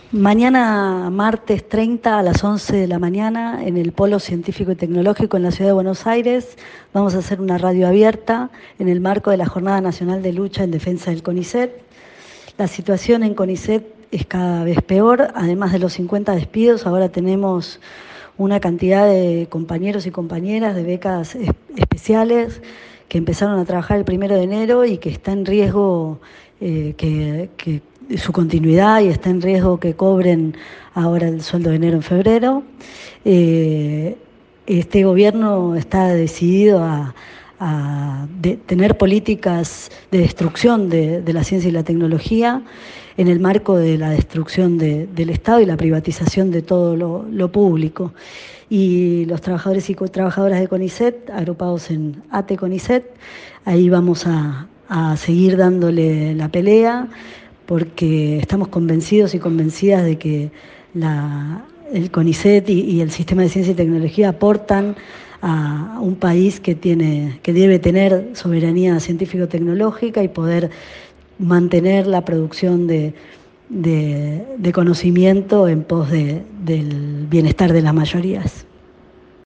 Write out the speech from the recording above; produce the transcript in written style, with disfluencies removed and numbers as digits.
Mañana, martes 30 a las 11 de la mañana, en el Polo Científico y Tecnológico en la Ciudad de Buenos Aires, vamos a hacer una radio abierta en el marco de la Jornada Nacional de Lucha en Defensa del CONICET. La situación en CONICET es cada vez peor, además de los 50 despidos, ahora tenemos una cantidad de compañeros y compañeras de becas especiales que empezaron a trabajar el 1 de enero y que está en riesgo que su continuidad y está en riesgo que cobren ahora el sueldo de enero en febrero. Este gobierno está decidido a tener políticas de destrucción de la ciencia y la tecnología en el marco de la destrucción del Estado y la privatización de todo lo público. Y los trabajadores y trabajadoras de CONICET, agrupados en ATE CONICET, ahí vamos a seguir dándole la pelea, porque estamos convencidos y convencidas de que el CONICET y el sistema de ciencia y tecnología aportan a un país que debe tener soberanía científico-tecnológica y poder mantener la producción de conocimiento en pos del bienestar de las mayorías.